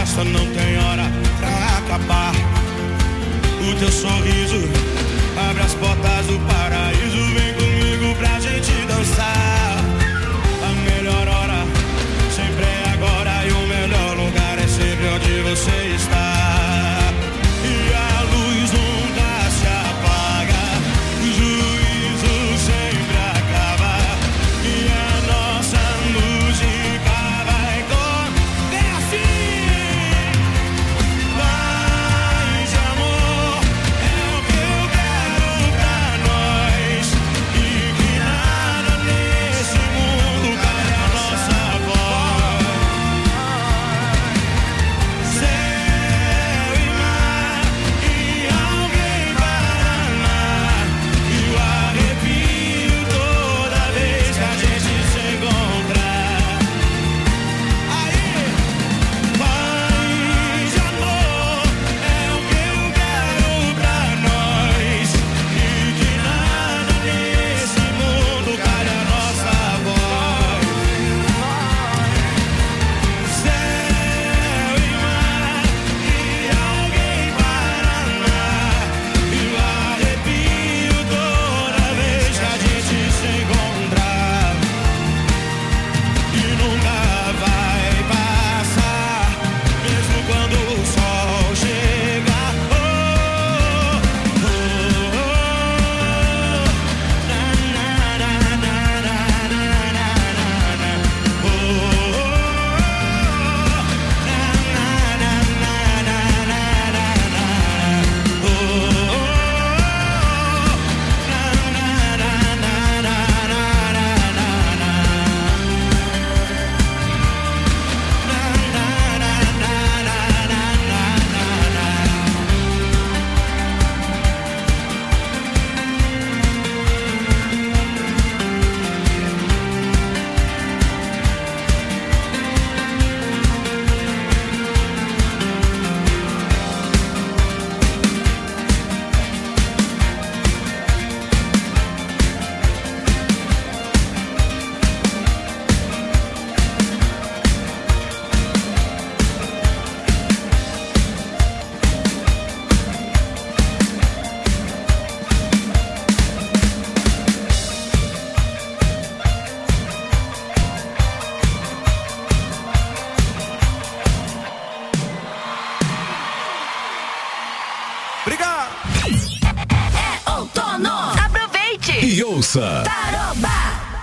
festa não tem hora pra acabar. O teu sorriso abre as portas do paraíso. Vem comigo pra gente dançar. A melhor hora sempre é agora, e o melhor lugar é sempre onde você está. E a luz nunca se apaga, o juízo sempre acaba, e a nossa música vai correr assim. Paz e amor é o que eu quero pra nós, e que nada nesse mundo cale a nossa voz. Céu e mar e alguém para amar, e o arrepio toda vez que a gente se encontrar. Aí, paz e amor é o que eu quero pra nós, e que nada nesse mundo cale a nossa voz. Céu e mar e alguém para amar, e o arrepio toda vez que a gente se encontrar. E nunca vai passar, mesmo quando o sol chegar. Oh, oh, oh, na, na, na, na, na, na, na, na. Oh, oh, na, na, na, na, na, na, na. Oh, oh, na, na, na, na, na, na, obrigado. É outono. Aproveite. E ouça. Taroba.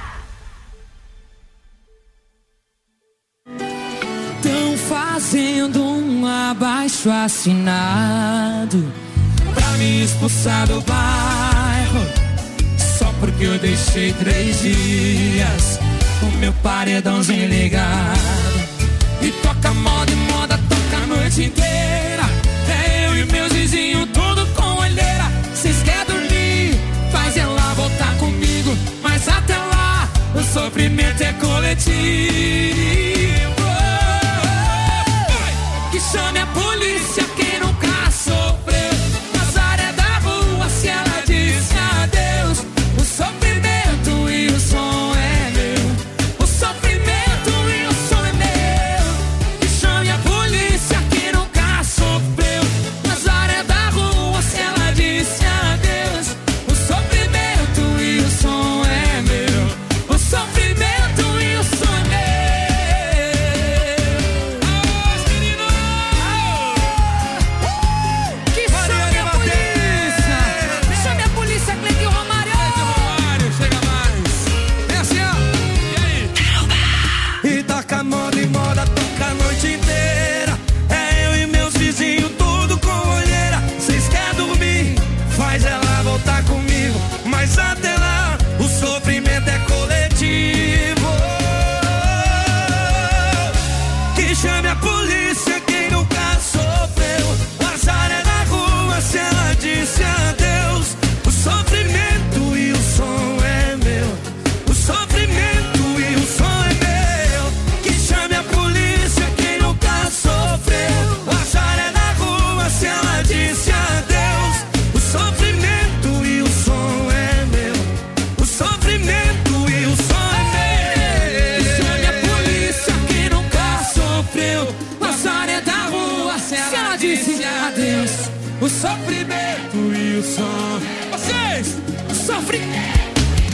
Tão fazendo um abaixo assinado pra me expulsar do bairro, só porque eu deixei 3 dias o meu paredãozinho ligado. E toca moda e moda, toca a noite inteira. É eu e meus vizinhos, tudo com olheira. Cês querem dormir, faz ela voltar comigo, mas até lá o sofrimento é coletivo. Que chame a polícia quem nunca sofreu. Nazaré da rua, se ela disse adeus. O sofrimento e o som é meu. O sofrimento e o som é meu. Que chame a polícia quem nunca sofreu. Nazaré da rua, se ela disse adeus. O sofrimento e o som é meu. O sofrimento e o som é meu. Que chame a polícia. Chame a polícia, Cleiton Romário. Chega mais. É assim, ó. E aí? E toca moda e moda, toca a noite inteira. É eu e meus vizinhos, tudo com olheira. Cês querem dormir, faz ela voltar comigo, mas até lá o sofrimento é coletivo. Que chame a polícia quem nunca sofreu. Nazaré da rua, se ela disse adeus. O sofrimento e o som é meu. O sofrimento e o som é meu. Que chame a polícia quem nunca sofreu. Nazaré da rua, se ela disse adeus. O sofrimento e o som é meu. O sofrimento e o som é meu. Que chame a polícia quem nunca sofreu. Deus o sofrimento e o som. Vocês, o sofrimento.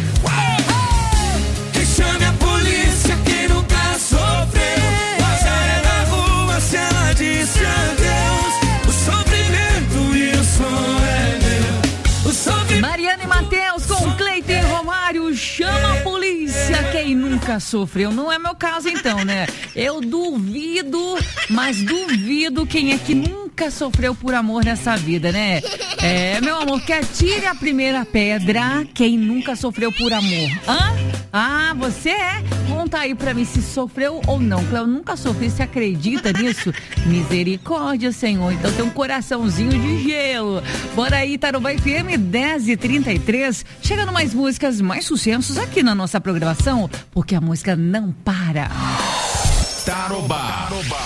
Que chame a polícia, quem nunca sofreu. O azar é na rua, se ela disse adeus. O sofrimento e o som é meu. O sofrimento. Mariana e Matheus com Cleiton e Romário, chama a polícia, quem nunca sofreu. Não é meu caso então, né? Eu duvido, mas duvido quem é que nunca sofreu por amor nessa vida, né? Meu amor, que atire a primeira pedra quem nunca sofreu por amor. Hã? Ah, você é? Conta aí pra mim se sofreu ou não. Eu nunca sofri, você acredita nisso? Misericórdia, Senhor. Então tem um coraçãozinho de gelo. Bora aí, Tarobá FM 10h33. Chegando mais músicas, mais sucessos aqui na nossa programação, porque a música não para. Tarobá.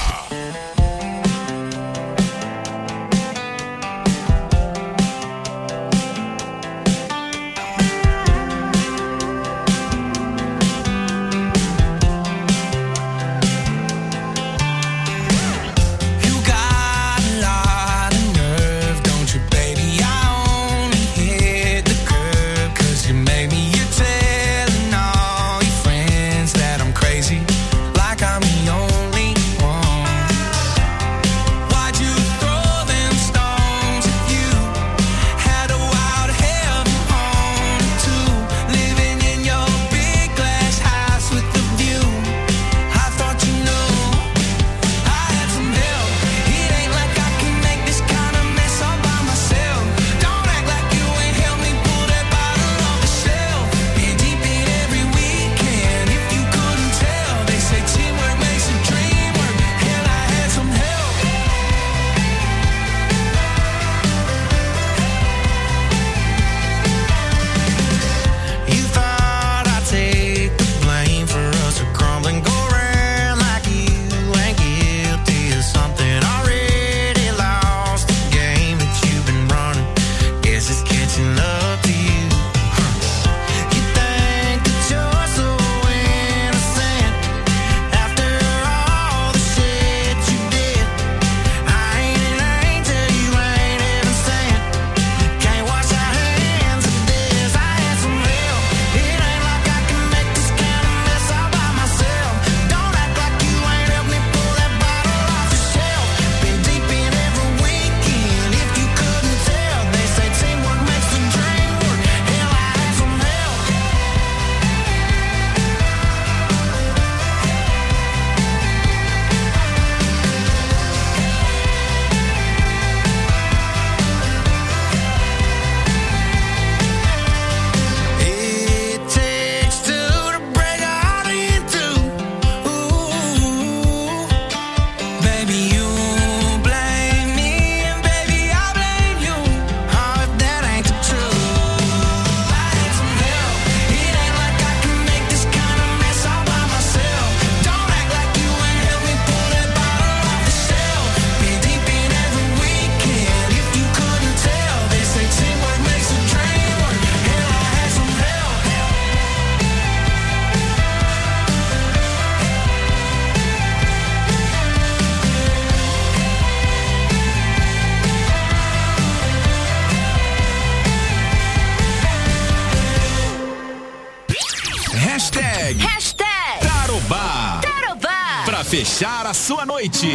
Fechar a sua noite.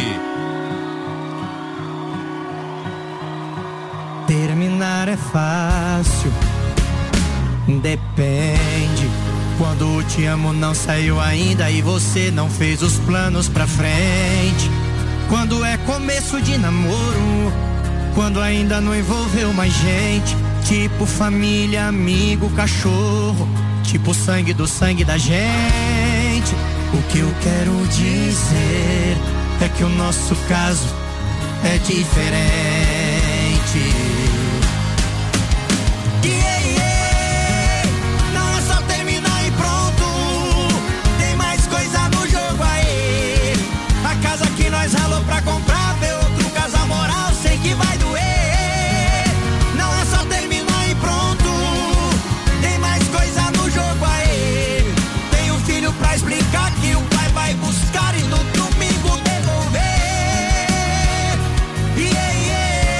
Terminar é fácil, depende. Quando o te amo não saiu ainda e você não fez os planos pra frente. Quando é começo de namoro, quando ainda não envolveu mais gente. Tipo família, amigo, cachorro, tipo sangue do sangue da gente. O que eu quero dizer é que o nosso caso é diferente. Não é só terminar e pronto. Tem mais coisa no jogo aí. A casa que nós ralou pra comprar, ver outro casal moral, sei que vai doer. Não é só terminar e pronto. Tem mais coisa no jogo aí. Tem um filho pra explicar que o pai vai buscar e no domingo devolver.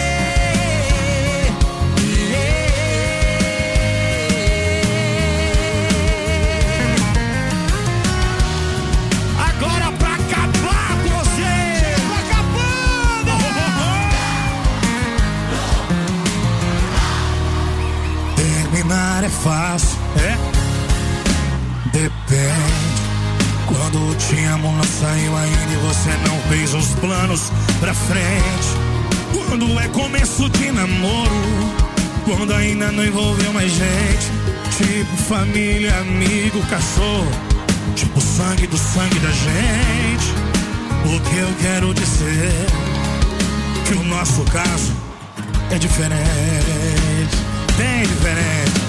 fácil, depende. Quando te amo não saiu ainda e você não fez os planos pra frente. Quando é começo de namoro, quando ainda não envolveu mais gente. Tipo família, amigo, cachorro, tipo sangue do sangue da gente. O que eu quero dizer que o nosso caso é diferente, bem diferente.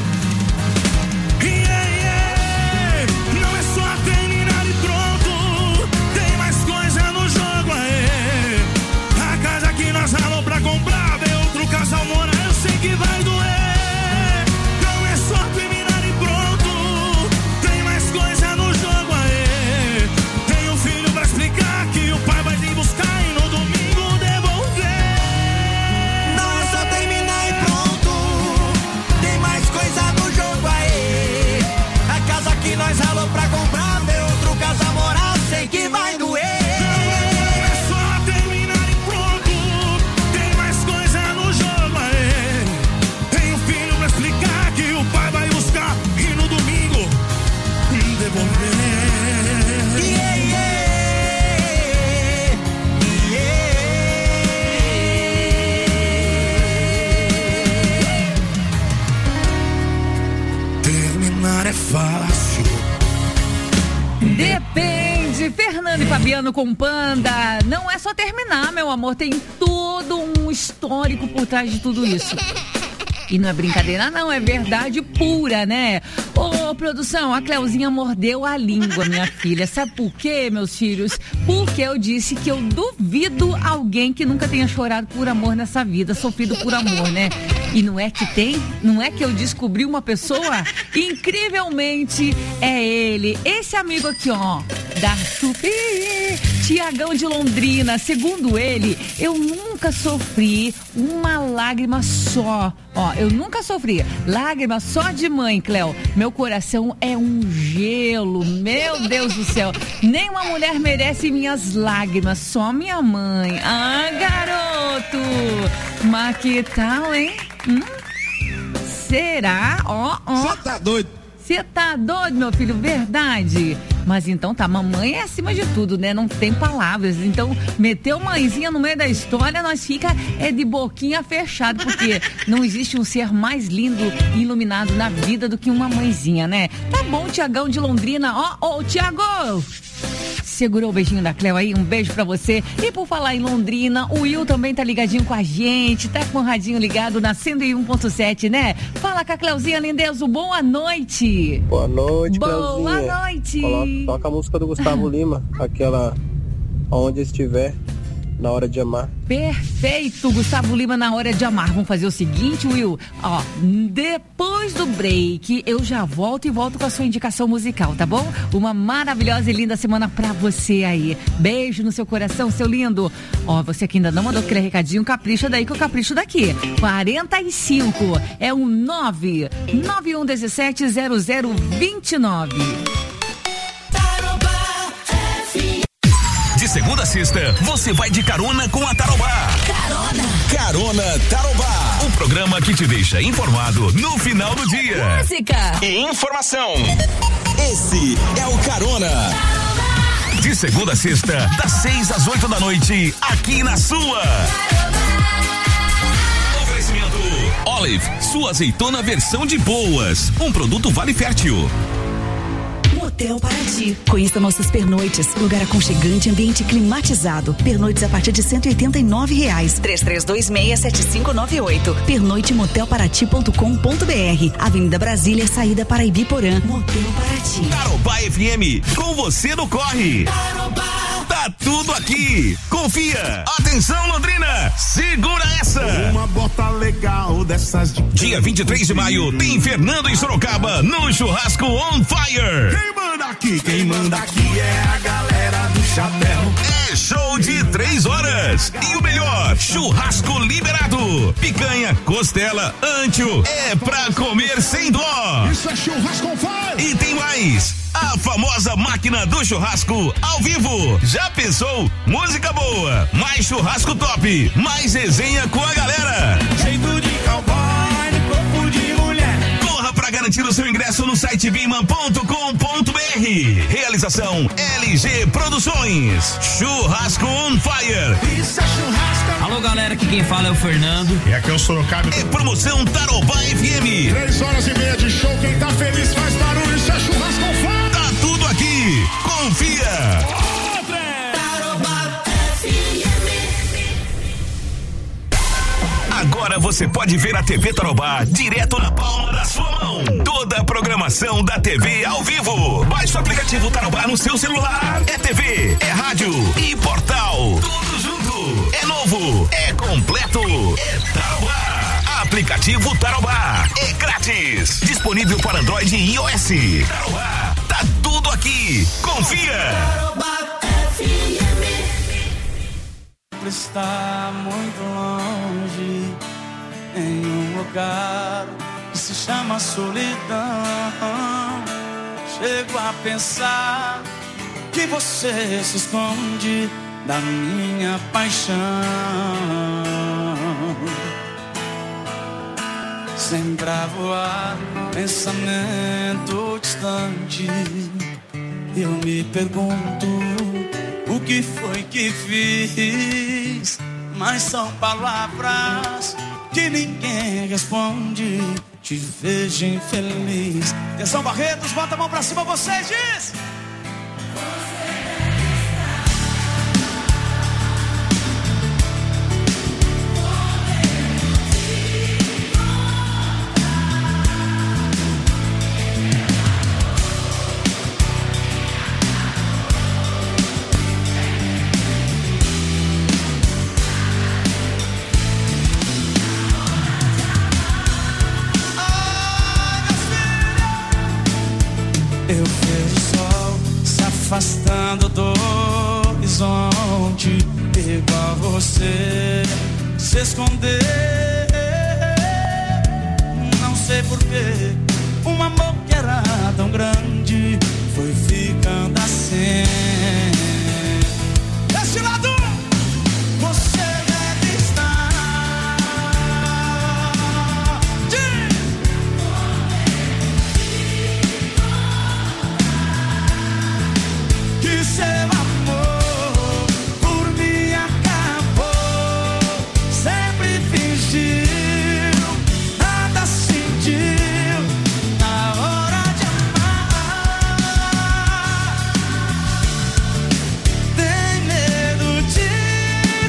Não é só terminar e pronto, tem mais coisa no jogo aí. A casa que nós ralamos pra comprar, ver outro casal morar, eu sei que vai doer. Não é só terminar e pronto, tem mais coisa no jogo aí. Tem um filho pra explicar que o pai vai vir buscar e no domingo devolver. Não é só terminar e pronto, tem mais coisa no jogo aí. A casa que nós ralou pra comprar, ver outro casal morar, sei que vai doer. Não é só terminar e pronto, tem mais coisa no jogo aí. Tem um filho pra explicar que o pai vai buscar e no domingo devolver. Terminar é fácil. Depende. Fernando e Fabiano com Panda. Não é só terminar, meu amor. Tem todo um histórico por trás de tudo isso. E não é brincadeira, não. É verdade pura, né? Ô, produção, a Cleuzinha mordeu a língua, minha filha. Sabe por quê, meus filhos? Porque eu disse que eu duvido alguém que nunca tenha chorado por amor nessa vida, sofrido por amor, né? E não é que tem? Não é que eu descobri uma pessoa? Incrivelmente é ele. Esse amigo aqui, ó, da Chupi, Tiagão de Londrina. Segundo ele, eu nunca sofri uma lágrima só. Ó, eu nunca sofri lágrima só de mãe, Cleo. Meu coração é um gelo, meu Deus do céu. Nenhuma mulher merece minhas lágrimas, só minha mãe. Ah, garoto! Mas que tal, hein? Será? Ó. Você tá doido? Você tá doido, meu filho? Verdade. Mas então tá, mamãe é acima de tudo, né? Não tem palavras. Então, meteu mãezinha no meio da história, nós fica de boquinha fechada, porque não existe um ser mais lindo e iluminado na vida do que uma mãezinha, né? Tá bom, Tiagão de Londrina. Ó, Tiago! Segurou o beijinho da Cleo aí, um beijo pra você. E por falar em Londrina, o Will também tá ligadinho com a gente, tá com o radinho ligado na 101.7, né? Fala com a Cleuzinha Lindezo, boa noite. Boa noite, Boa Cleuzinha. noite. Toca a música do Gustavo Lima, aquela Onde Estiver, Na Hora de Amar. Perfeito, Gustavo Lima, Na Hora de Amar. Vamos fazer o seguinte, Will, ó, depois do break eu já volto com a sua indicação musical, tá bom? Uma maravilhosa e linda semana pra você aí. Beijo no seu coração, seu lindo. Ó, você que ainda não mandou aquele recadinho, capricha daí que eu capricho daqui. 45 é um 991170029. De segunda a sexta, você vai de carona com a Tarobá. Carona Tarobá. O programa que te deixa informado no final do dia. Música E informação. Esse é o Carona. De segunda a sexta, das 6 às 8 da noite, aqui na sua. Oferecimento Olive, sua azeitona versão de boas. Um produto Vale Fértil. Motel Paraty. Conheça nossos pernoites, lugar aconchegante, ambiente climatizado. Pernoites a partir de R$189. 33267598. Pernoitemotelparaty.com.br. Avenida Brasília, saída para Ibiporã. Motel Paraty. Tarobá FM, com você no corre. Tarobá. Tá tudo aqui. Confia. Atenção, Londrina. Segura essa. Uma bota legal dessas de... Dia 23 de maio tem Fernando em Sorocaba no Churrasco On Fire. Quem manda aqui é a galera do chapéu. É show de 3 horas. E o melhor, churrasco liberado. Picanha, costela, antio. É pra comer sem dó. Isso é churrasco on fire. E tem mais. A famosa máquina do churrasco ao vivo. Já pensou? Música boa, mais churrasco top, mais resenha com a galera. Jeito de cowboy, corpo de mulher. Corra pra garantir o seu ingresso no site biman.com.br. Realização LG Produções. Churrasco on Fire. Isso é churrasco. Alô, galera, aqui quem fala é o Fernando. E aqui é o Sorocaba. É promoção Tarobá FM. 3h30 de show. Quem tá feliz faz barulho. Isso é churrasco on fire. Tá tudo aqui. Confia. Tarobá FM. Agora você pode ver a TV Tarobá direto na palma da sua mão. Toda a programação da TV ao vivo. Baixe o aplicativo Tarobá no seu celular. É TV, é rádio e portal. Tudo junto. É novo, é completo. É Tarobá. Aplicativo Tarobá. É grátis. Disponível para Android e iOS. Tarobá. Tá tudo aqui. Confia. Tarobá FM. Está muito longe, em um lugar que se chama solidão. Chego a pensar que você se esconde da minha paixão. Sempre a voar, pensamento distante. Eu me pergunto o que foi que fiz, mas são palavras que ninguém responde. Te vejo infeliz. Atenção, Barretos, bota a mão pra cima, vocês diz. Eu vejo o sol se afastando do horizonte, igual você se esconder. Não sei porquê, um amor que era tão grande foi ficando assim. Desse lado, você deve estar. Que seu amor por mim acabou. Sempre fingiu, nada sentiu na hora de amar. Tem medo de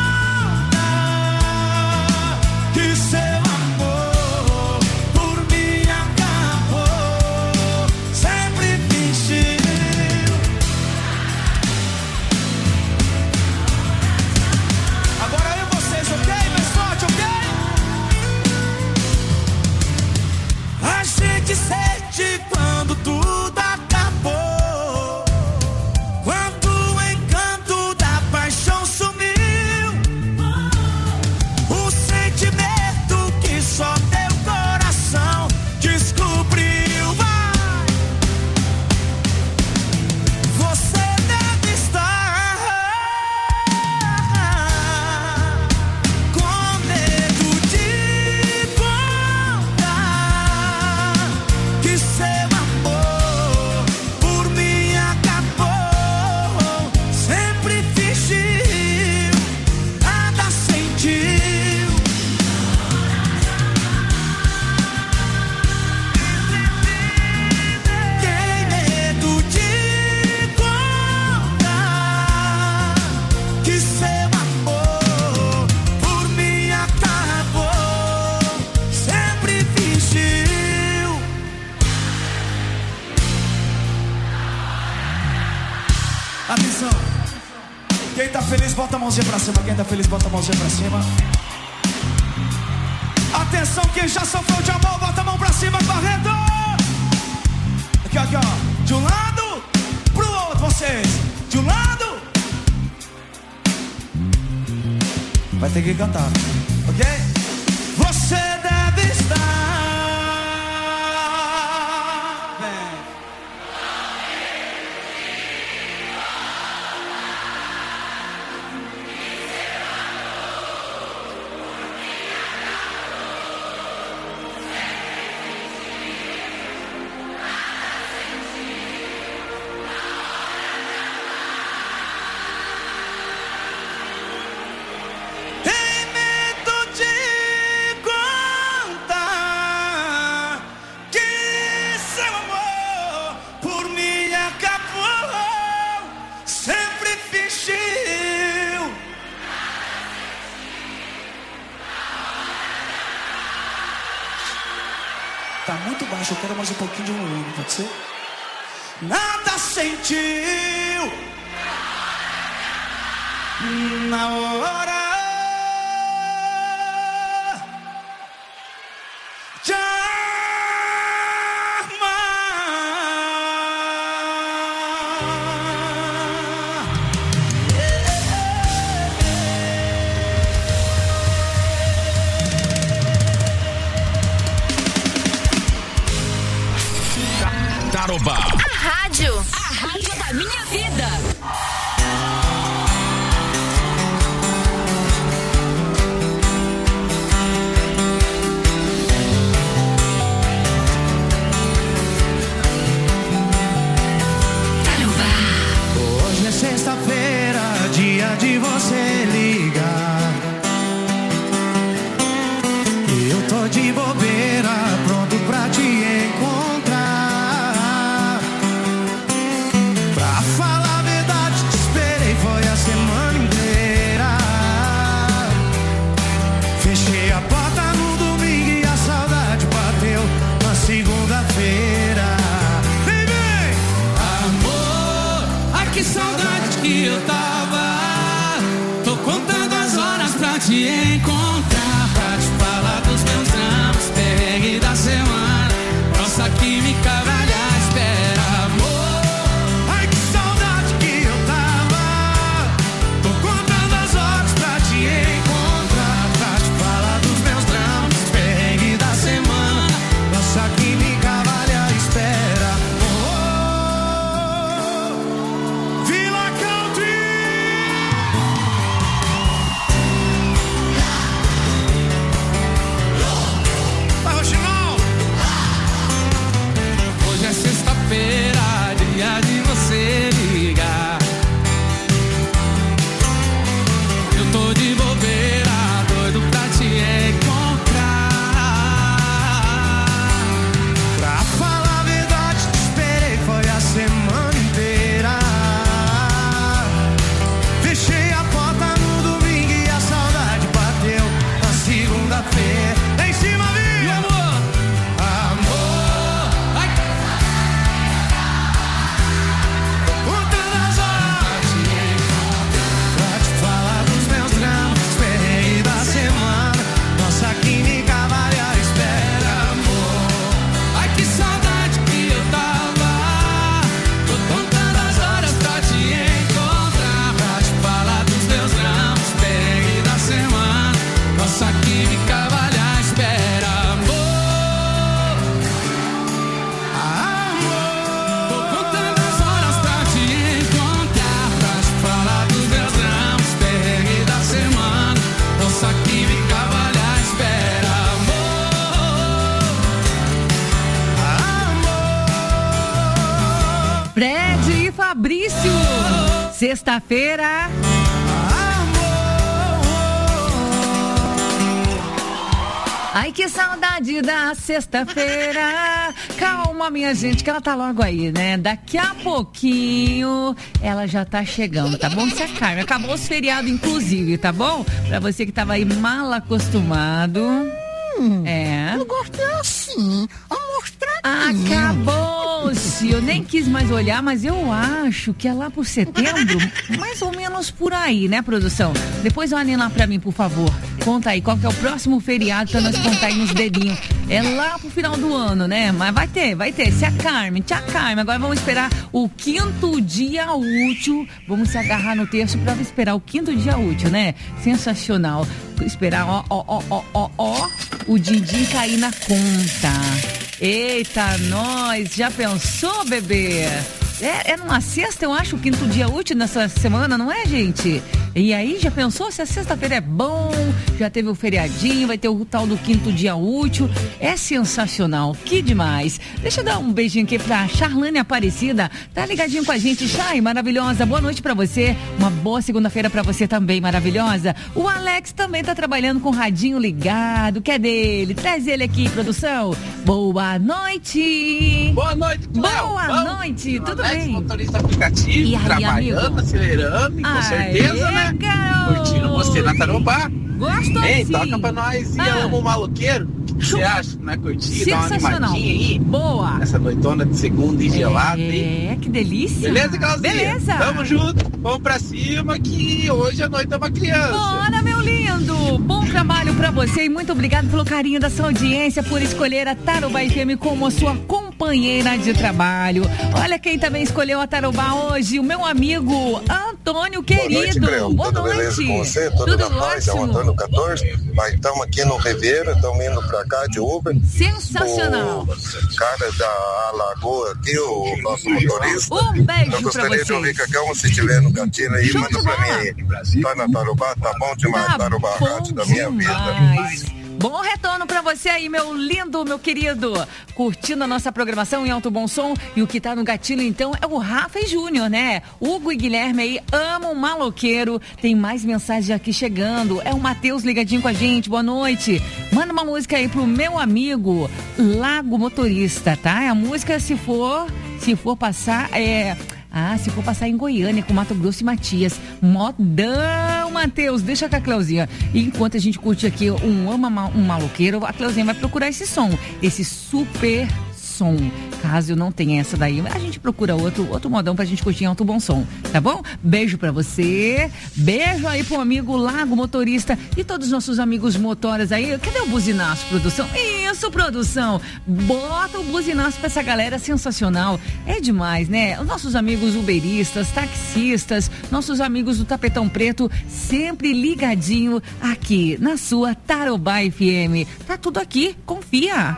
contar que seu amor por mim acabou. Sempre fingiu. Agora eu e vocês, ok? Mais forte, ok? A gente sente quando tudo acabou, quando o encanto da paixão sumiu, o sentimento que só teu coração descobriu. Vai. Você deve estar com medo de contar que seu amor por mim acabou. Sempre fingiu, nada sentiu. Tem medo de contar que seu amor por mim acabou. Sempre fingiu. Atenção. Quem tá feliz, bota a mãozinha pra cima. Quem tá feliz, bota a mãozinha pra cima. Atenção, quem já sofreu de amor, bota a mão pra cima, Barreto. Aqui, aqui, ó. De um lado pro outro, vocês. De um lado. Vai ter que cantar, ok? Você deve estar. Vem. tá muito baixo, eu quero mais um pouquinho de volume, pode ser? Nada sentiu na hora de Tarobá. A rádio da minha vida. Hoje é sexta-feira, dia de você ligar. E eu tô de bobeira, pronto pra te encontrar. Pra falar a verdade, te esperei, foi a semana inteira. Fechei a porta no domingo e a saudade bateu na segunda-feira. Vem, vem! Amor, ai que saudade que eu tava. Tô contando as horas pra te encontrar, pra te falar dos meus dramas, perrengue da semana. Nossa química vale a espera. Amor, ai que saudade que eu tava. Tô contando as horas pra te encontrar, pra te falar dos meus dramas, perrengue da semana. Nossa química vale a espera. Vila Country. Vai, Roxinol. Hoje é sexta-feira, dia de você ligar. Eu tô de bobeira, doido pra te encontrar. Pra falar a verdade, te esperei, foi a semana inteira. Fechei a porta no domingo e a saudade bateu na segunda-feira. Lá em cima, viu? Amor, amor, ai. Contando as horas pra te falar dos meus dramas, perrengue da semana. Nossa química vale a espera, amor. Ai que saudade que eu tava. Tô contando as horas pra te encontrar, pra te falar dos meus dramas, perrengue da semana. Nossa química vale a espera, amor. Amor, tô contando as horas pra te encontrar, pra te falar dos meus dramas, perrengue da semana. Nossa química vale a espera, amor. Fred e Fabrício. Sexta-feira. Ai, que saudade da sexta-feira. Calma, minha gente, que ela tá logo aí, né? Daqui a pouquinho ela já tá chegando, tá bom? Se acalme. Acabou os feriados, inclusive, tá bom? Pra você que tava aí mal acostumado. Eu gostei assim, Acabou-se. Eu nem quis mais olhar, mas eu acho que é lá por setembro, mais ou menos por aí, né, produção? Depois olhem lá pra mim, por favor. Conta aí, qual que é o próximo feriado pra nós contar aí nos dedinhos. É lá pro final do ano, né? Mas vai ter. Se acalme, te acalme. Agora vamos esperar o 5º dia útil. Vamos se agarrar no terço pra esperar o 5º dia útil, né? Sensacional. Esperar, o din-din cair na conta. Eita, nós, já pensou, bebê? É numa sexta, eu acho, o 5º dia útil nessa semana, não é, gente? E aí, já pensou se a sexta-feira é bom? Já teve o feriadinho, vai ter o tal do 5º dia útil. É sensacional, que demais. Deixa eu dar um beijinho aqui pra Charlane Aparecida. Tá ligadinho com a gente, Chay, maravilhosa. Boa noite pra você. Uma boa segunda-feira pra você também, maravilhosa. O Alex também tá trabalhando com o radinho ligado, que é dele. Traz ele aqui, produção. Boa noite. Boa noite, Cléo. Boa noite, tudo Alex, bem? motorista aplicativo, E aí, trabalhando, amigo? acelerando, e com certeza, né? garoto. Curtindo você na Tarobá. Gostou, Ei, sim. toca pra nós. E eu amo o maloqueiro. Você acha que não é curtir? Dá uma Sensacional. animadinha aí? Boa. Essa noitona de segunda e gelada. É, que delícia. Beleza, Clauzinha? Beleza. Tamo junto. Vamos pra cima que hoje a noite é uma criança. Bora, meu lindo. Bom trabalho pra você e muito obrigado pelo carinho da sua audiência, por escolher a Tarobá FM como a sua companheira de trabalho. Olha quem também escolheu a Tarobá hoje, o meu amigo Antônio querido. Boa noite, Cleo. Tudo beleza com você? Tudo na paz? É o Antônio 14. Mas estamos aqui no Ribeira, estamos indo pra cá de Uber. Sensacional. O cara da Alagoa aqui, o nosso motorista. Um beijo pra vocês. Eu gostaria de ouvir Cacão, se estiver no cantinho aí, manda pra mim aí. Tá na Tarobá, tá bom demais. Tá Tarobá, rádio da minha vida. Bom retorno pra você aí, meu lindo, meu querido. Curtindo a nossa programação em alto bom som. E o que tá no gatilho, então, é o Rafa e Júnior, né? Hugo e Guilherme aí amam o maloqueiro. Tem mais mensagem aqui chegando. É o Matheus ligadinho com a gente. Boa noite. Manda uma música aí pro meu amigo Lago Motorista, tá? A música, se for passar, se for passar em Goiânia, com Mato Grosso e Matias. Modão, Matheus. Deixa com a Cleuzinha. E enquanto a gente curte aqui um maloqueiro, a Cleuzinha vai procurar esse som. Esse super som. Caso eu não tenha essa daí, a gente procura outro modão pra gente curtir em alto bom som, tá bom? Beijo pra você. Beijo aí pro amigo Lago Motorista e todos os nossos amigos motoras aí. Cadê o buzinaço, produção? Isso, produção. Bota o buzinaço pra essa galera sensacional. É demais, né? Os nossos amigos uberistas, taxistas, nossos amigos do Tapetão Preto, sempre ligadinho aqui na sua Tarobá FM. Tá tudo aqui, confia.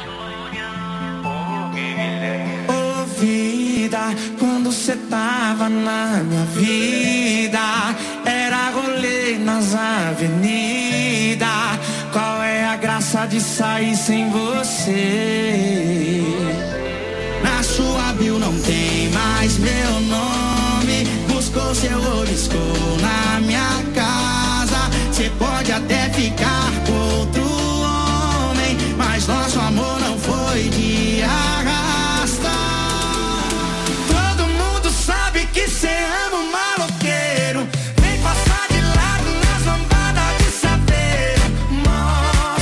Quando cê tava na minha vida, era rolê nas avenidas. Qual é a graça de sair sem você? Na sua bio não tem mais meu nome. Buscou seu olisco na minha casa. Cê pode até ficar com outro homem, mas nosso amor não foi de arrastar. Que cê ama o maloqueiro, vem passar de lado nas lambadas de saber. Mó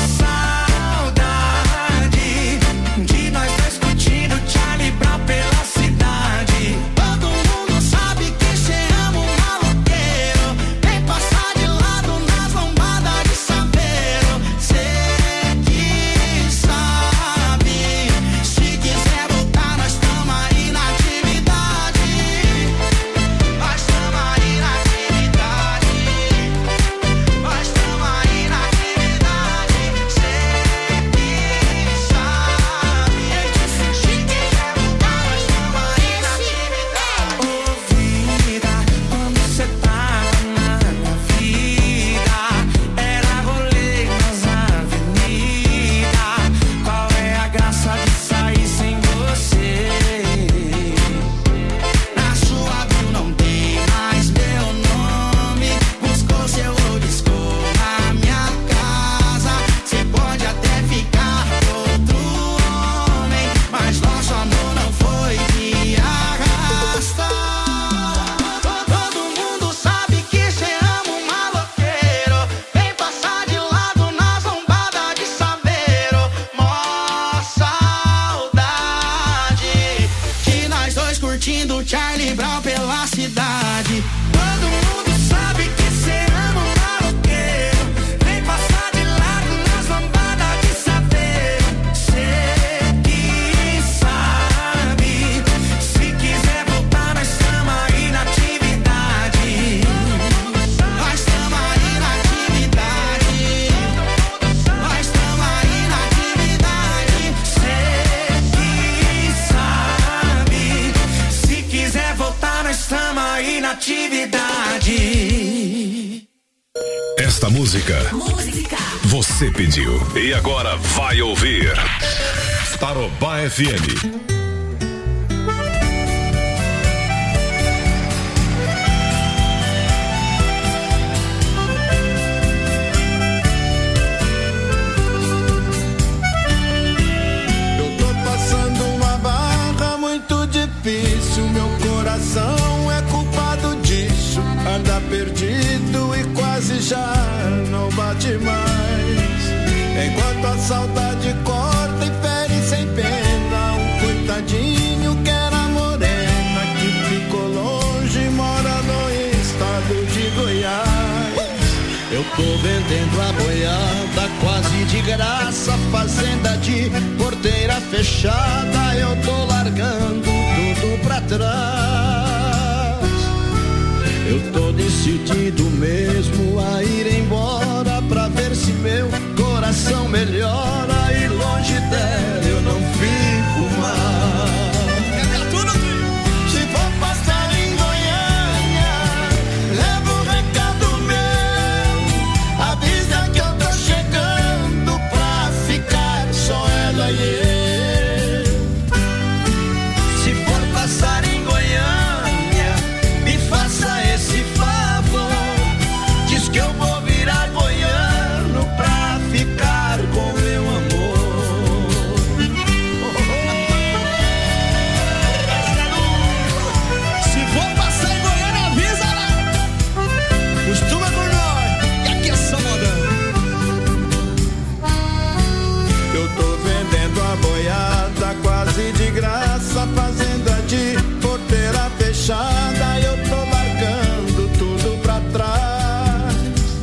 saudade de nós dois curtindo Charlie Brown pela cidade. Todo mundo sabe que cê ama o maloqueiro, vem passar de lado nas lambadas de saber. Cê que sabe, se quiser voltar nós tamo aí na atividade. Charlie Brown pela cidade. Todo mundo sabe que cê ama o maloqueiro, vem passar de lado nas lambadas de saber. Cê que sabe, se quiser voltar nós tamo aí na atividade. Nós tamo aí na atividade. Nós tamo aí na atividade. Cê que sabe, se quiser voltar nós tamo aí na atividade. Esta música você pediu e agora vai ouvir Tarobá FM. Eu tô passando uma barra muito difícil, meu coração é culpado disso. Anda perdido e quase já não bate mais. Enquanto a saudade Eu tô vendendo a boiada quase de graça, fazenda de porteira fechada, eu tô largando tudo pra trás. Eu tô decidido mesmo a ir embora pra ver se meu coração melhora e longe dela eu não fico mais. Se for passar em Goiânia, leva um recado meu, avisa que eu tô chegando pra ficar só ela e eu. Se for passar em Goiânia, me faça esse favor, diz que eu vou virar goiano pra ficar com meu amor. Se for passar em Goiânia, avisa lá, costuma por nós, que aqui é só modão. Eu tô vendendo a boiada quase de graça, fazenda de porteira fechada, eu tô largando tudo pra trás.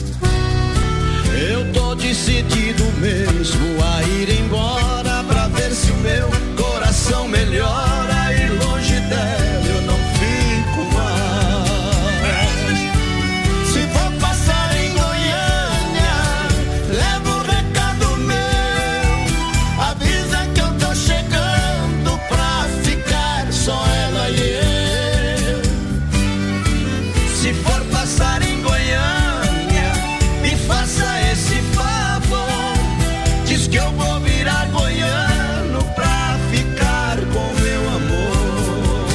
Eu tô decidido mesmo a ir embora pra ver se o meu coração melhora e longe dela eu não fico mais. Se for passar em Goiânia, leva um recado meu, avisa que eu tô chegando pra ficar só ela e eu. Se for passar em Goiânia, me faça esse favor, diz que eu vou virar goiano pra ficar com meu amor.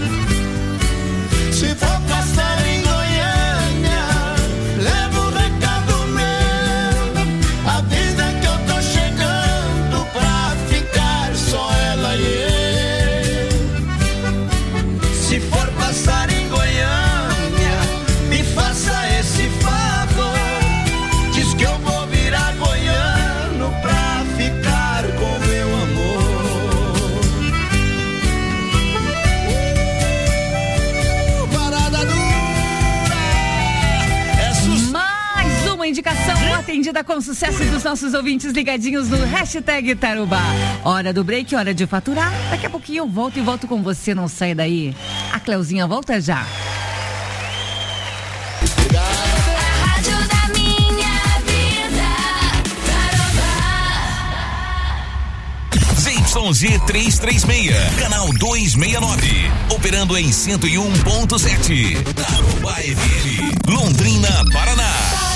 Se for passar em Goiânia, leva um recado meu, avisa que eu tô chegando pra ficar só ela e eu. Se for passar em Goiânia, me faça esse favor, diz que eu vou virar goiano pra ficar com meu amor. Parada dura, é Mais uma indicação atendida com sucesso dos nossos ouvintes ligadinhos no hashtag Tarobá. Hora do break, hora de faturar. Daqui a pouquinho eu volto com você, não sai daí. A Cleuzinha volta já. Rádio da minha vida, ZYG 336, canal 269, operando em 101.7, Tarobá FM, Londrina, Paraná.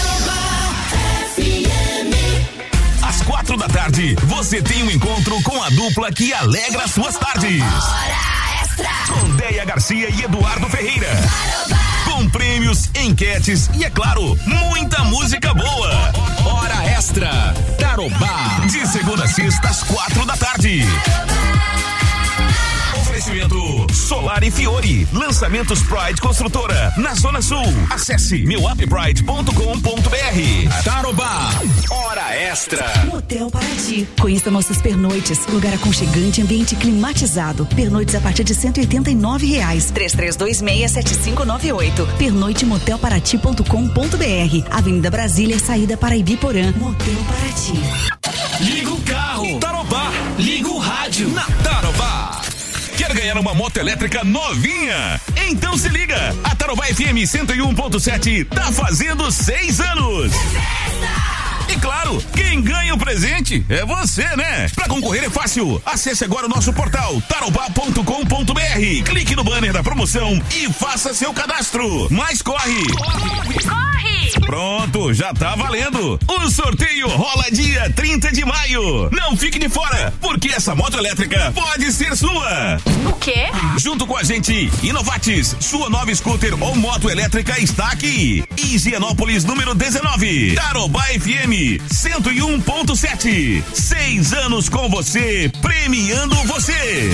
Às 4 da tarde, você tem um encontro com a dupla que alegra suas tardes. Com Deia Garcia e Eduardo Ferreira. Com prêmios, enquetes e, é claro, muita música boa. Hora Extra, Tarobá. De segunda a sexta, às 4 da tarde. Oferecimento Solar e Fiore. Lançamentos Pride Construtora, na Zona Sul. Acesse meuappride.com.br. Tarobá, Hora Extra. Motel Paraty. Conheça nossas pernoites. Lugar aconchegante, ambiente climatizado. Pernoites a partir de R$189. 3326-7598. Pernoitemotelparaty.com.br. Avenida Brasília, saída para Ibiporã. Motel Paraty. Liga o carro, Tarobá. Liga o rádio, na Tarobá. Quer ganhar uma moto elétrica novinha? Então se liga, a Tarobá FM 101.7 tá fazendo 6 anos. E claro, quem ganha o presente é você, né? Pra concorrer é fácil. Acesse agora o nosso portal tarobá.com.br. Clique no banner da promoção e faça seu cadastro. Mas corre! Pronto, já tá valendo. O sorteio rola dia 30 de maio. Não fique de fora, porque essa moto elétrica pode ser sua. O quê? Junto com a gente, Inovatis, sua nova scooter ou moto elétrica está aqui. Higienópolis, número 19. Tarobá FM 101.7. 6 anos com você, premiando você.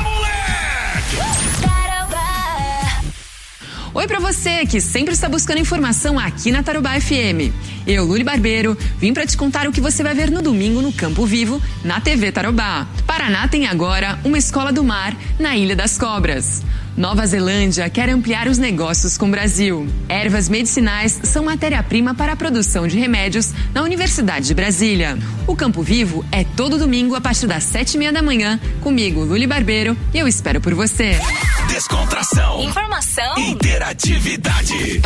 Oi pra você que sempre está buscando informação aqui na Tarobá FM. Eu, Luli Barbeiro, vim pra te contar o que você vai ver no domingo no Campo Vivo, na TV Tarobá. Paraná tem agora uma escola do mar na Ilha das Cobras. Nova Zelândia quer ampliar os negócios com o Brasil. Ervas medicinais são matéria-prima para a produção de remédios na Universidade de Brasília. O Campo Vivo é todo domingo a partir das 7:30 da manhã, comigo, Luli Barbeiro, e eu espero por você. Descontração. Informação. Interatividade.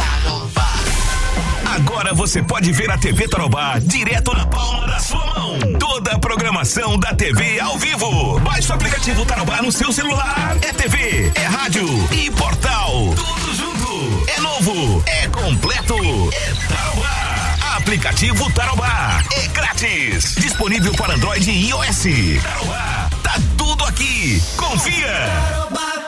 Agora você pode ver a TV Tarobá direto na palma da sua mão. Toda a programação da TV ao vivo. Baixe o aplicativo Tarobá no seu celular. É TV, é rádio e portal. Tudo junto. É novo, é completo. É Tarobá. Aplicativo Tarobá. É grátis. Disponível para Android e iOS. Tarobá. Tá tudo aqui. Confia.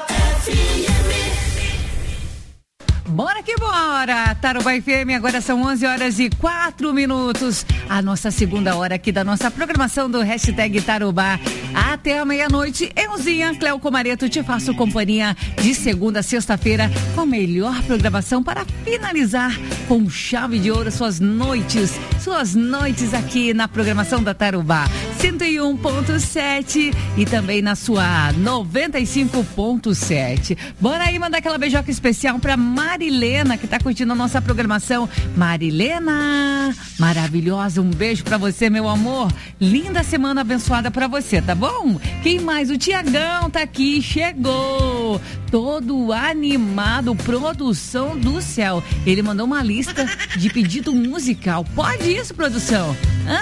Bora que bora! Tarobá FM, agora são 11h04. A nossa segunda hora aqui da nossa programação do hashtag Tarobá. Até a meia-noite. Euzinha, Cléo Comareto, te faço companhia de segunda a sexta-feira com a melhor programação para finalizar com chave de ouro suas noites aqui na programação da Tarobá. 101.7 e também na sua 95.7. Bora aí mandar aquela beijoca especial pra Marilena, que tá curtindo a nossa programação. Marilena, maravilhosa, um beijo pra você, meu amor. Linda semana abençoada pra você, tá bom? Quem mais? O Tiagão tá aqui, chegou. Todo animado, produção do céu. Ele mandou uma lista de pedido musical. Pode isso, produção? Hã?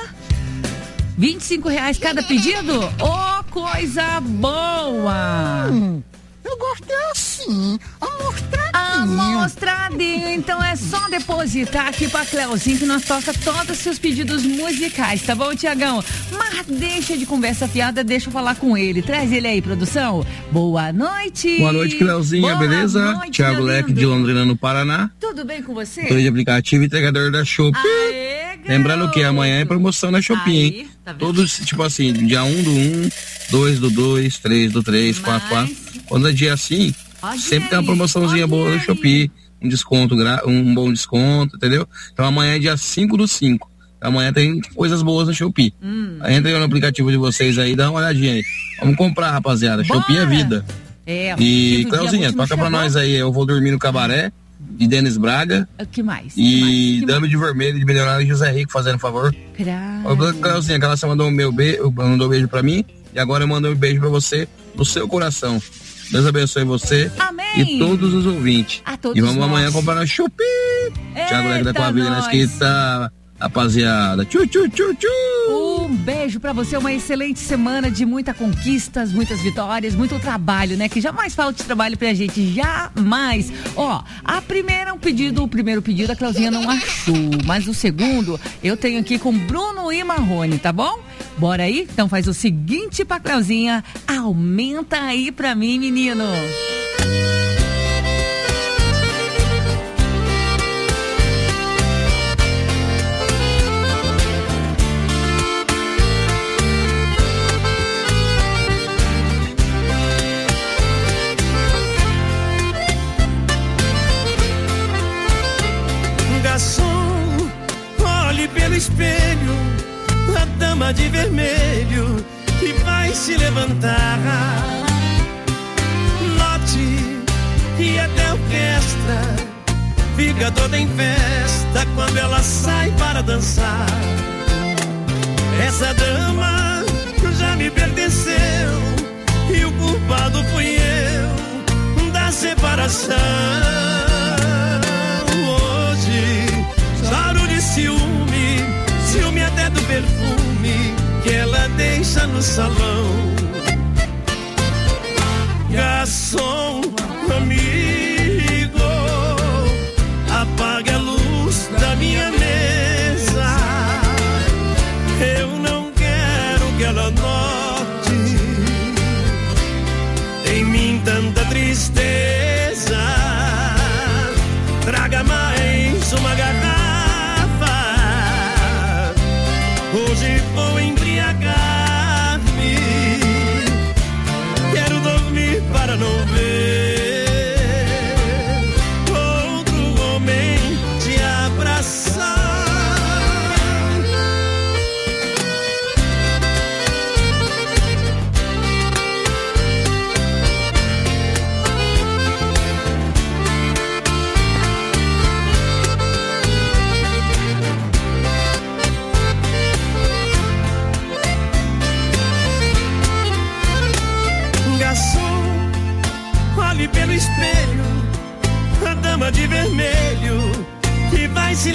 R$25 cada pedido? Oh, coisa boa! Eu gostei assim, amostradinho. Amostradinho, então é só depositar aqui pra Cleuzinho que nós toca todos os seus pedidos musicais, tá bom, Tiagão? Mas deixa de conversa fiada, deixa eu falar com ele. Traz ele aí, produção. Boa noite. Boa noite, Cleuzinha, beleza? Noite, Thiago Leque de Londrina, no Paraná. Tudo bem com você? Tô de aplicativo e entregador da Shopee. Lembrando que amanhã é promoção na Shopee, hein? Tá todos, tipo assim, dia 1 do 1, 2 do 2, 3 do 3, 4 do 4. Quando é dia assim, sempre tem uma promoçãozinha boa no Shopee. Um desconto, um bom desconto, entendeu? Então amanhã é dia 5 do 5. Amanhã tem coisas boas no Shopee. Entra aí no aplicativo de vocês aí, dá uma olhadinha aí. Vamos comprar, rapaziada. Bora. Shopee é vida. E, Cleuzinha, toca pra nós aí. Eu Vou Dormir no Cabaré, de Denis Braga. O que mais? E Dame de Vermelho, de Milionário José Rico, fazendo favor. Cleuzinha, aquela você mandou um beijo pra mim. E agora eu mando um beijo pra você no seu coração. Deus abençoe você. Amém. E todos os ouvintes. E vamos amanhã comprar na Shopee. Thiago Leque da Coavilha na esquita, rapaziada. Tchu, tchu, tchu, tchu. Um beijo pra você, uma excelente semana de muitas conquistas, muitas vitórias, muito trabalho, né? Que jamais falta de trabalho pra gente, jamais. Ó, o primeiro pedido a Cleuzinha não achou, mas o segundo eu tenho aqui com Bruno e Marrone, tá bom? Bora aí? Então faz o seguinte pra Cleuzinha, aumenta aí pra mim, menino. Garçom, olhe pelo espelho, a dama de vermelho que vai se levantar. Note que até a orquestra fica toda em festa quando ela sai para dançar. Essa dama já me pertenceu e o culpado fui eu da separação. Choro de ciúme até do perfume que ela deixa no salão. Garçom, amigo, apaga a luz da minha mesa. Eu não quero que ela note em mim tanta tristeza. Traga mais uma garrafa. Hoje vou embriagar-me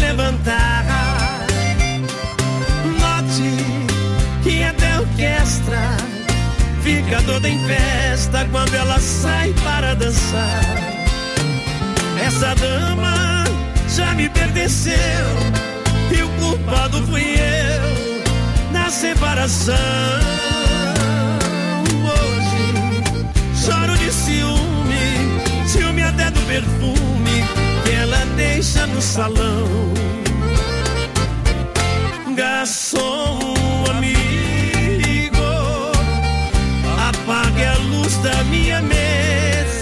levantar. Note que até a orquestra fica toda em festa quando ela sai para dançar. Essa dama já me pertenceu e o culpado fui eu na separação. Hoje choro de ciúme até do perfume que ela deixa no salão. Garçom, amigo, apague a luz da minha mesa.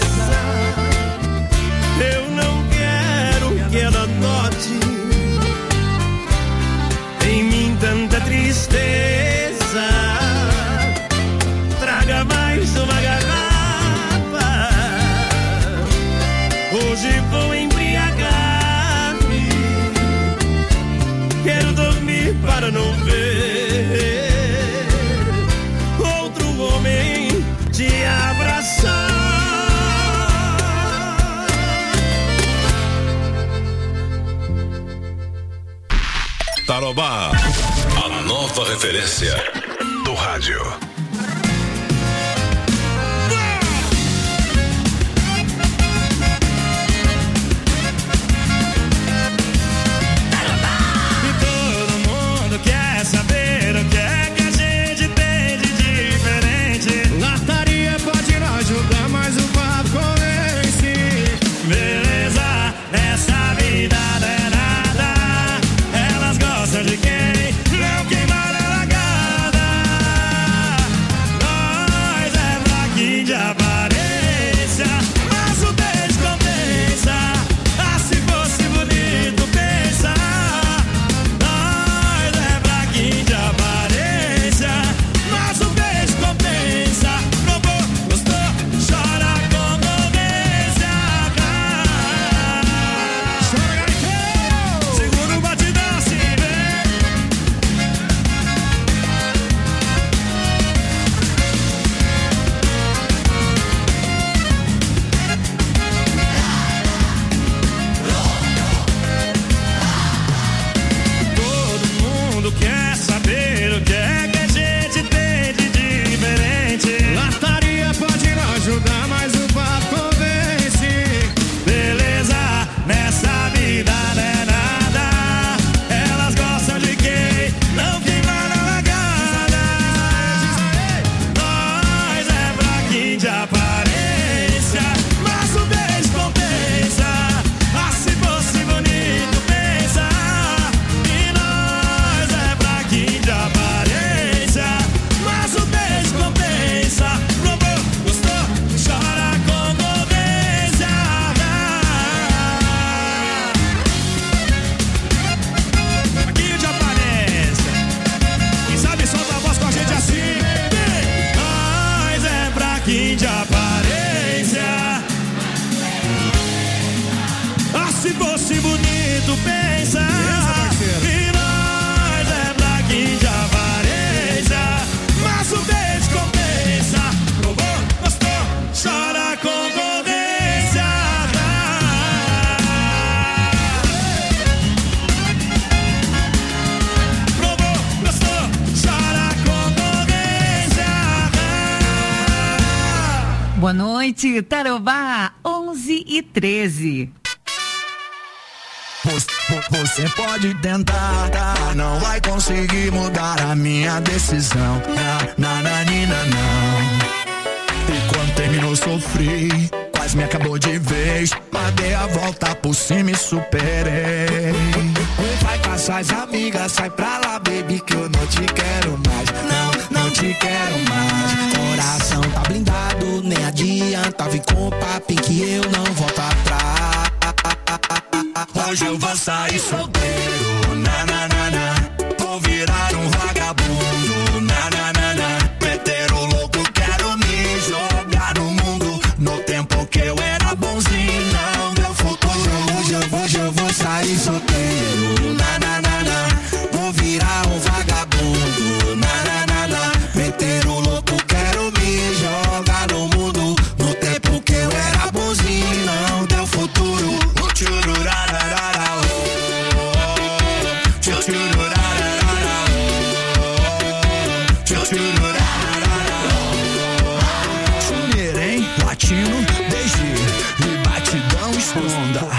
Eu não quero que ela note em mim tanta tristeza. Traga mais uma garrafa. Hoje vou embriagar-me. Quero dormir para não ver outro homem te abraçar. Tarobá, a nova referência do rádio. Quer saber o que é que a gente tem de diferente? Lataria pode não ajudar, mas o papo convence. Beleza, nessa vida não é nada. Elas gostam de quem não queimar a largada. Nós é fraquinho de aparência, mas o beijo compensa. Ah, se fosse bonito, pensa. De aparência, mas o beijo compensa. Provou, gostou, chora com convivência. Chora, garoto. Segura o batidão, se vê. Todo mundo quer saber o que é que a gente tem de diferente. Lataria pode não ajudar, mas o papo convence. Beleza, nessa vida não é nada. Elas gostam de quem não queima na largada. Nós é fraquinho de aparência, mas o beijo compensa. Ah, se fosse bonito, pensa. E nós é fraquinho de aparência, mas o beijo compensa. Provou, gostou, chora com convivência. Fraquinho de aparência. Quem sabe solta a voz com a gente assim. Nós é fraquinho de aparência. Ah, se fosse bonito, pensa. E nós é fraquinho de aparência, mas o beijo compensa. Provou, gostou, chora com convivência. Provou, gostou, chora com convivência. Boa noite, Tarobá, 11h13. Você pode tentar, não vai conseguir mudar a minha decisão. Nananina, não. E quando terminou, sofri, quase me acabou de vez. Mas dei a volta por cima e superei. Vai com as suas amigas, sai pra lá, baby, que eu não te quero mais. Não te quero mais. Coração tá blindado, nem adianta vir com o papinho que eu não volto atrás. Hoje eu vou sair solteiro, nananana. Vou virar um vagabundo, nananana. Meter o louco, quero me jogar no mundo. No tempo que eu era bonzinho, não deu futuro. Hoje eu vou sair solteiro, nananana. Vou virar um vagabundo, nananana. Meter o louco, quero me jogar no mundo. No tempo que eu era bonzinho, não deu futuro. Tchururararara, oh.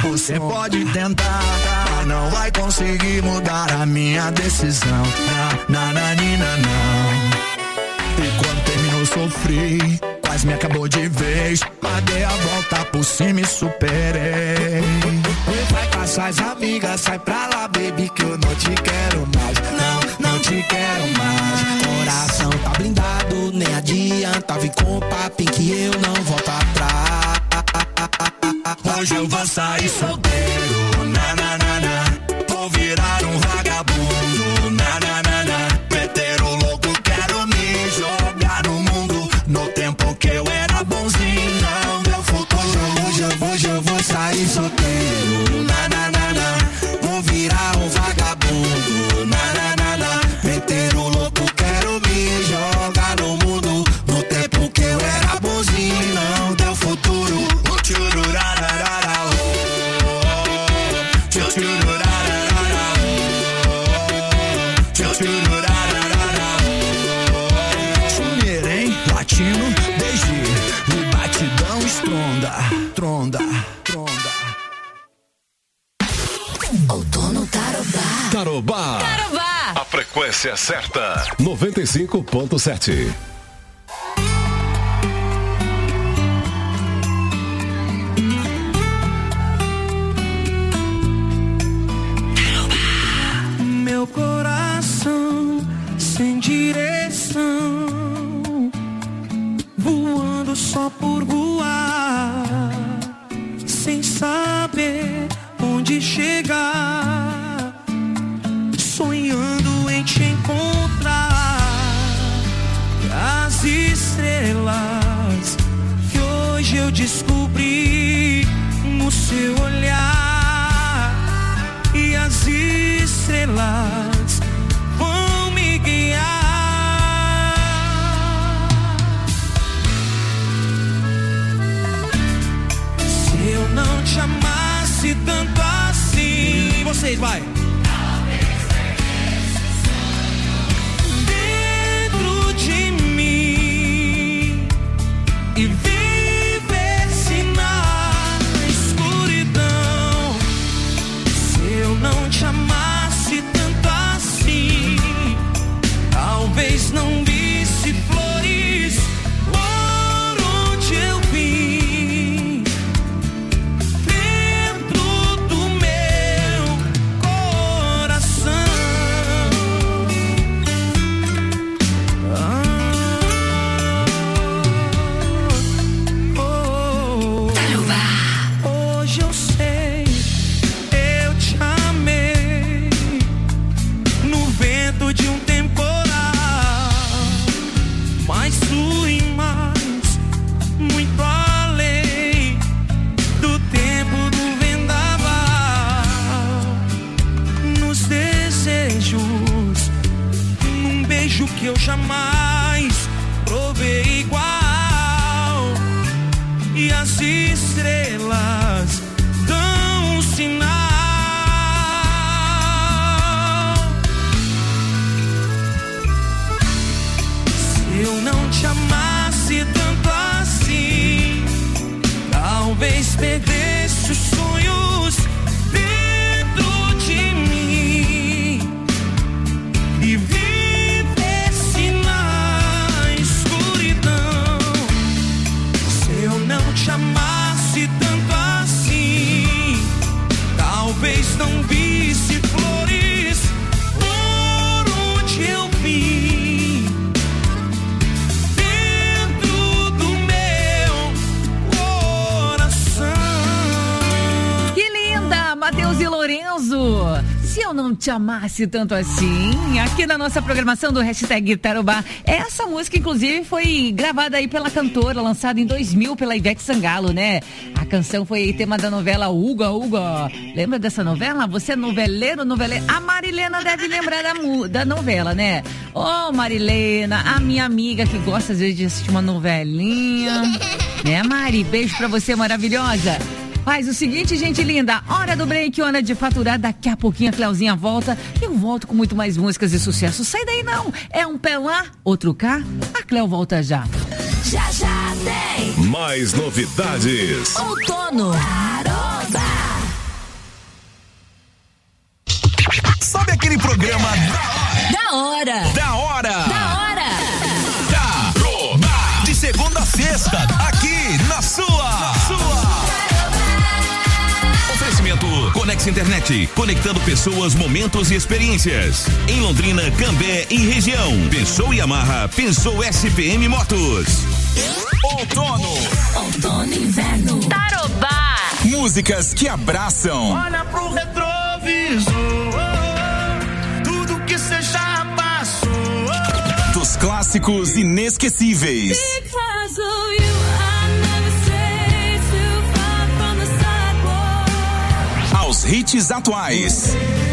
Você pode tentar, mas não vai conseguir mudar a minha decisão. Nananina, não. E quando terminou, sofri. Quase me acabou de vez. Mas dei a volta por cima e superei. E vai com as suas amigas, sai pra lá, baby, que eu não te quero mais. Não te quero mais. Coração tá blindado, nem adianta vir com papinho que eu não volto atrás. Hoje eu vou sair solteiro, nananana. Vou virar um vagabundo, nananana. Meter o louco, quero me jogar no mundo. No tempo que eu era bonzinho, não deu futuro. Hoje eu vou sair solteiro, nananana. Vou virar um vagabundo, nananana. Meter o louco, quero me jogar no mundo. No tempo que eu era bonzinho, não deu futuro. Latino, DG e batidão estronda, tronda. Outono Tarobá. Tarobá. A frequência certa, 95.7. Meu coração sem direção, voando só por voar, sem saber onde chegar, sonhando em te encontrar. As estrelas que hoje eu descobri no seu olhar, e as estrelas vão me guiar. Se eu não te amasse tanto assim, vocês vai. Dentro de mim e vivesse na escuridão. Se eu não te amasse tanto assim, talvez não visse flores por onde eu vim. Dentro do meu coração. Hoje eu sei, eu te amei no vento de um temporal, mas fui mais, muito além do tempo do vendaval. Nos desejos, num beijo que eu jamais provei igual, e as estrelas dão um sinal. Se eu não te amasse tanto assim, talvez perdesse os sonhos dentro de mim e vivesse na escuridão. Se eu não te amasse tanto assim, talvez não visse flores por onde eu vim. Dentro do meu coração. Que linda, Matheus e Lorenzo. Se eu não te amasse tanto assim, aqui na nossa programação do hashtag Tarobá. Essa música, inclusive, foi gravada aí pela cantora, lançada em 2000 pela Ivete Sangalo, né? A canção foi tema da novela Uga Uga. Lembra dessa novela? Você é noveleiro? A Marilena deve lembrar da novela, né? Ô, Marilena, a minha amiga que gosta às vezes de assistir uma novelinha. Né, Mari? Beijo pra você, maravilhosa. Faz o seguinte, gente linda, hora do break, hora de faturar, daqui a pouquinho a Cleuzinha volta e eu volto com muito mais músicas e sucesso. Sai daí não, é um pé lá, outro cá, a Cleo volta já. Já tem mais novidades. Outono Tarobá. mais internet, conectando pessoas, momentos e experiências. Em Londrina, Cambé e região. Pensou Yamaha, pensou SPM Motos. Outono e inverno. Tarobá. Músicas que abraçam. Olha pro retrovisor, tudo que cê já passou. Dos clássicos inesquecíveis. Aos hits atuais.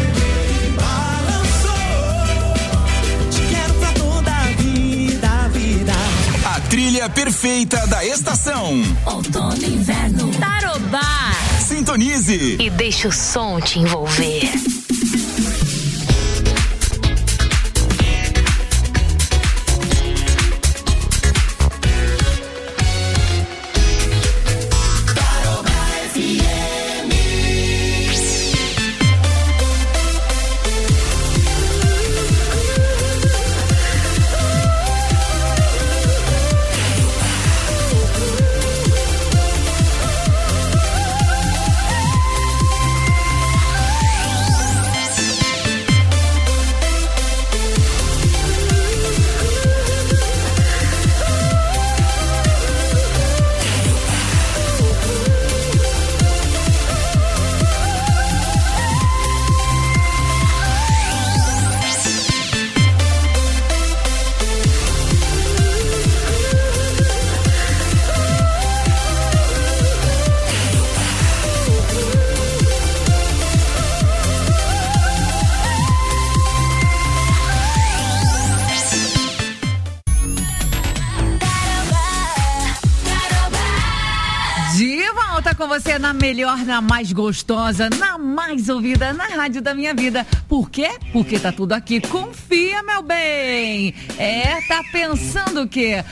Quero pra toda a vida. A trilha perfeita da estação. Outono e inverno. Tarobá. Sintonize. E deixa o som te envolver. Com você na melhor, na mais gostosa, na mais ouvida, na rádio da minha vida. Por quê? Porque tá tudo aqui. Confia, meu bem. Tá pensando o quê?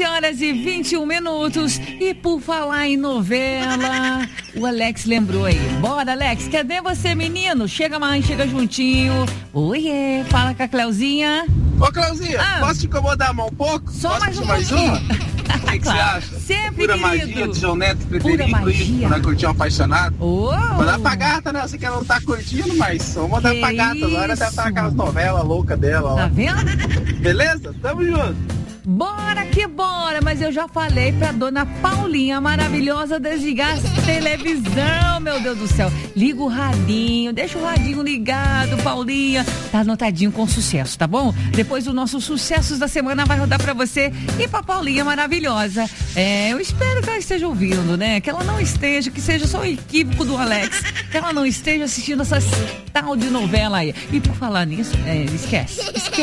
11h21. E por falar em novela, o Alex lembrou aí. Bora, Alex. Cadê você, menino? Chega mais, chega juntinho. Oiê, fala com a Cleuzinha. Ô, Cleuzinha, posso te incomodar um pouco? Só posso mais uma? O que você acha? Sempre, Pura querido. magia de João Neto, Frederico e pra curtir um apaixonado. Mandar pra gata, né? Você que ela não tá curtindo, mas vamos mandar pra gata. Agora deve estar aquelas novelas loucas dela. Tá vendo? Beleza? Tamo junto. Bora que bora, mas eu já falei pra dona Paulinha maravilhosa desligar a televisão, meu Deus do céu. Liga o radinho, deixa o radinho ligado, Paulinha. Tá anotadinho com sucesso, tá bom? Depois o nosso Sucessos da Semana vai rodar pra você e pra Paulinha maravilhosa. Eu espero que ela esteja ouvindo, né? Que ela não esteja, que seja só o equívoco do Alex, que ela não esteja assistindo essa tal de novela aí. E por falar nisso, esquece.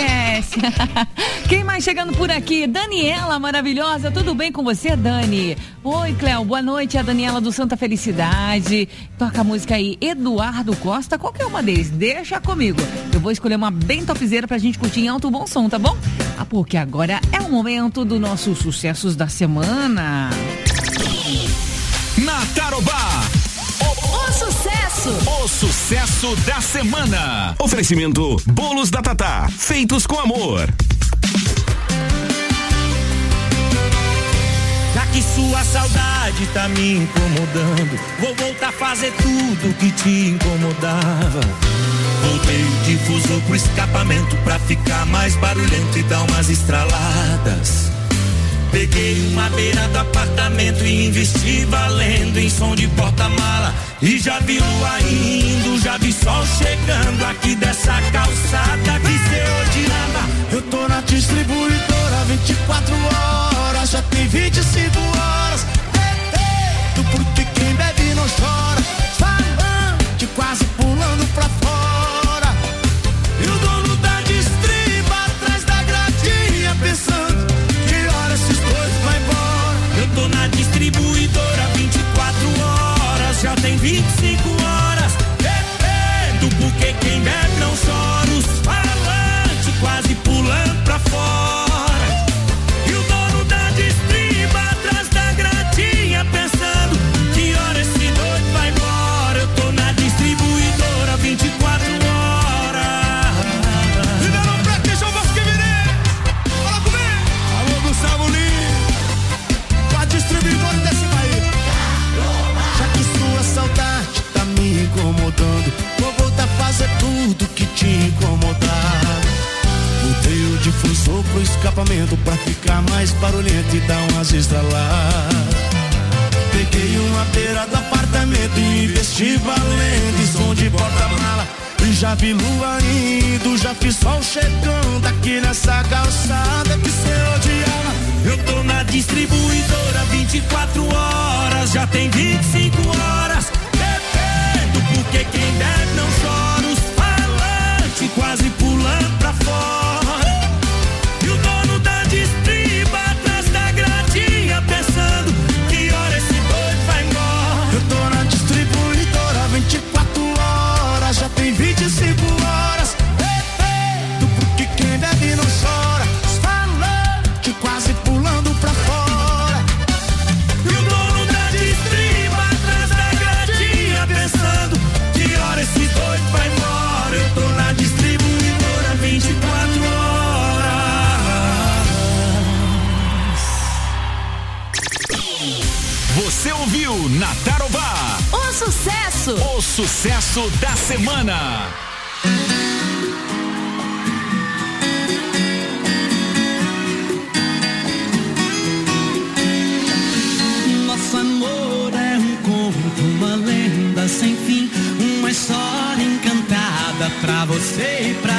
Quem mais chegando por aqui? Daniela maravilhosa, tudo bem com você, Dani? Oi, Cléo, boa noite, a Daniela do Santa Felicidade. Toca a música aí, Eduardo Costa, qualquer uma deles, deixa comigo. Eu vou escolher uma bem topzera pra gente curtir em alto bom som, tá bom? Porque agora é o momento do nosso Sucessos da Semana. Na Tarobá, o sucesso da semana. Oferecimento Bolos da Tatá, feitos com amor. Já que sua saudade tá me incomodando, vou voltar a fazer tudo que te incomodava. Voltei o difusor pro escapamento pra ficar mais barulhento e dar umas estraladas. Peguei uma beira do apartamento e investi valendo em som de porta-mala. E já vi lua indo, já vi sol chegando aqui dessa calçada que cê odiava. Eu tô na distribuidora 24 horas, já tem 25 horas. Bebendo porque quem bebe não chora. Falante quase pulando pra fora. E o dono da distriba atrás da gradinha pensando que hora esses dois vai embora. Eu tô na distribuidora 24 horas, já tem 25 horas. Bebendo porque quem bebe não chora. Os pro escapamento pra ficar mais barulhento e dar umas estraladas. Peguei uma beira do apartamento e investi valendo em som de porta-mala. Já vi lua indo, já fiz sol chegando aqui nessa calçada que cê odiava. Eu tô na distribuidora 24 horas, já tem 25 horas. Bebendo porque quem deve não chora. Os falantes quase pulando pra fora. E o dono da distriba atrás da gradinha pensando que hora esse doido vai embora. Eu tô na distribuidora 24 horas, já tem 25 horas. Bebendo porque quem bebe não chora. Os falantes quase pulando pra fora. E o dono da distriba atrás da gradinha pensando que hora esse doido vai embora. Eu tô na distribuidora 24 horas. Você ouviu na Tarobá O sucesso! O sucesso da semana. Nosso amor é um conto, uma lenda sem fim, uma história encantada pra você e pra